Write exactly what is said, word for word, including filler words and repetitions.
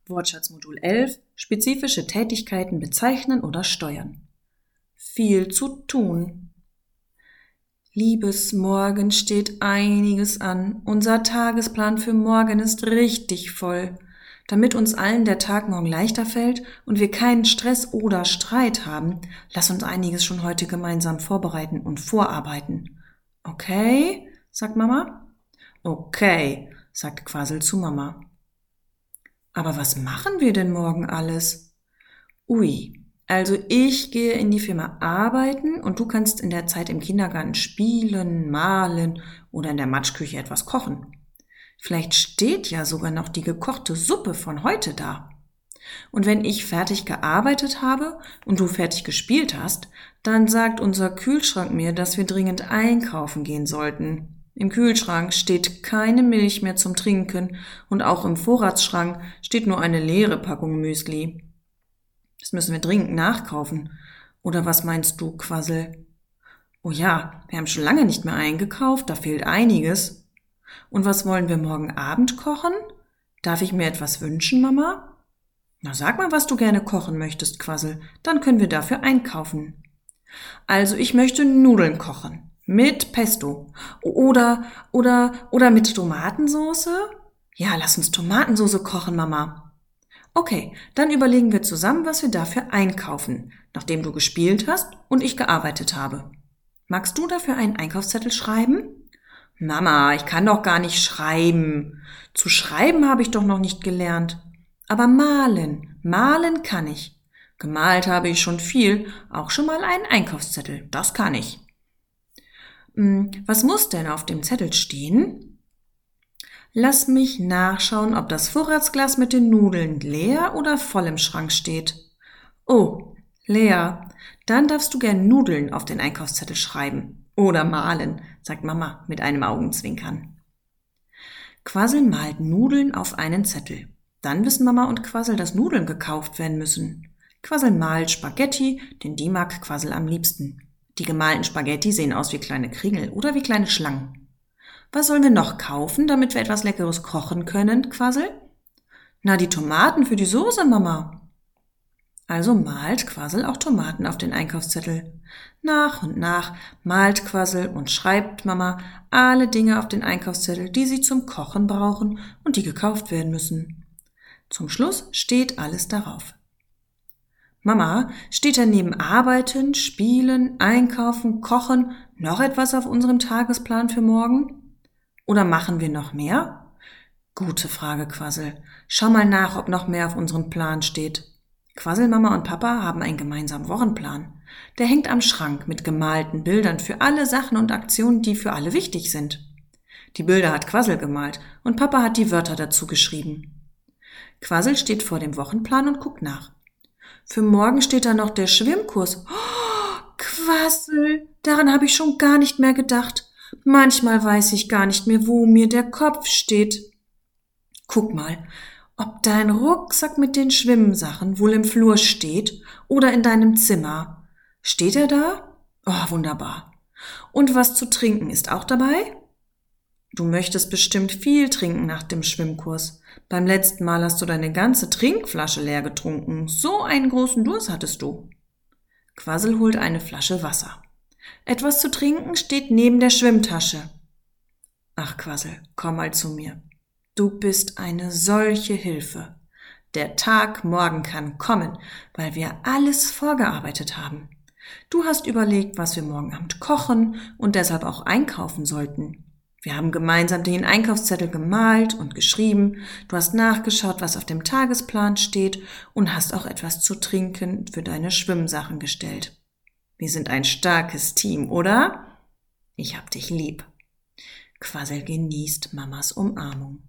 Wortschatzmodul elf. Spezifische Tätigkeiten bezeichnen oder steuern. Viel zu tun. Liebes Morgen, steht einiges an. Unser Tagesplan für morgen ist richtig voll. Damit uns allen der Tag morgen leichter fällt und wir keinen Stress oder Streit haben, lass uns einiges schon heute gemeinsam vorbereiten und vorarbeiten. Okay, sagt Mama. Okay, sagt Quassel zu Mama. Aber was machen wir denn morgen alles? Ui, also ich gehe in die Firma arbeiten und du kannst in der Zeit im Kindergarten spielen, malen oder in der Matschküche etwas kochen. Vielleicht steht ja sogar noch die gekochte Suppe von heute da. Und wenn ich fertig gearbeitet habe und du fertig gespielt hast, dann sagt unser Kühlschrank mir, dass wir dringend einkaufen gehen sollten. Im Kühlschrank steht keine Milch mehr zum Trinken und auch im Vorratsschrank steht nur eine leere Packung Müsli. Das müssen wir dringend nachkaufen. Oder was meinst du, Quassel? Oh ja, wir haben schon lange nicht mehr eingekauft, da fehlt einiges. Und was wollen wir morgen Abend kochen? Darf ich mir etwas wünschen, Mama? Na, sag mal, was du gerne kochen möchtest, Quassel, dann können wir dafür einkaufen. Also ich möchte Nudeln kochen. Mit Pesto. Oder, oder, oder mit Tomatensauce? Ja, lass uns Tomatensauce kochen, Mama. Okay, dann überlegen wir zusammen, was wir dafür einkaufen, nachdem du gespielt hast und ich gearbeitet habe. Magst du dafür einen Einkaufszettel schreiben? Mama, ich kann doch gar nicht schreiben. Zu schreiben habe ich doch noch nicht gelernt. Aber malen, malen kann ich. Gemalt habe ich schon viel, auch schon mal einen Einkaufszettel, das kann ich. Was muss denn auf dem Zettel stehen? Lass mich nachschauen, ob das Vorratsglas mit den Nudeln leer oder voll im Schrank steht. Oh, leer. Dann darfst du gern Nudeln auf den Einkaufszettel schreiben. Oder malen, sagt Mama mit einem Augenzwinkern. Quassel malt Nudeln auf einen Zettel. Dann wissen Mama und Quassel, dass Nudeln gekauft werden müssen. Quassel malt Spaghetti, denn die mag Quassel am liebsten. Die gemalten Spaghetti sehen aus wie kleine Kringel oder wie kleine Schlangen. Was sollen wir noch kaufen, damit wir etwas Leckeres kochen können, Quassel? Na, die Tomaten für die Soße, Mama. Also malt Quassel auch Tomaten auf den Einkaufszettel. Nach und nach malt Quassel und schreibt Mama alle Dinge auf den Einkaufszettel, die sie zum Kochen brauchen und die gekauft werden müssen. Zum Schluss steht alles darauf. Mama, steht da neben Arbeiten, Spielen, Einkaufen, Kochen noch etwas auf unserem Tagesplan für morgen? Oder machen wir noch mehr? Gute Frage, Quassel. Schau mal nach, ob noch mehr auf unserem Plan steht. Quassel, Mama und Papa haben einen gemeinsamen Wochenplan. Der hängt am Schrank mit gemalten Bildern für alle Sachen und Aktionen, die für alle wichtig sind. Die Bilder hat Quassel gemalt und Papa hat die Wörter dazu geschrieben. Quassel steht vor dem Wochenplan und guckt nach. Für morgen steht da noch der Schwimmkurs. Oh, Quassel, daran habe ich schon gar nicht mehr gedacht. Manchmal weiß ich gar nicht mehr, wo mir der Kopf steht. Guck mal, ob dein Rucksack mit den Schwimmsachen wohl im Flur steht oder in deinem Zimmer. Steht er da? Oh, wunderbar. Und was zu trinken ist auch dabei? Du möchtest bestimmt viel trinken nach dem Schwimmkurs. Beim letzten Mal hast du deine ganze Trinkflasche leer getrunken. So einen großen Durst hattest du. Quassel holt eine Flasche Wasser. Etwas zu trinken steht neben der Schwimmtasche. Ach, Quassel, komm mal zu mir. Du bist eine solche Hilfe. Der Tag morgen kann kommen, weil wir alles vorgearbeitet haben. Du hast überlegt, was wir morgen Abend kochen und deshalb auch einkaufen sollten. Wir haben gemeinsam den Einkaufszettel gemalt und geschrieben. Du hast nachgeschaut, was auf dem Tagesplan steht und hast auch etwas zu trinken für deine Schwimmsachen gestellt. Wir sind ein starkes Team, oder? Ich hab dich lieb. Quassel genießt Mamas Umarmung.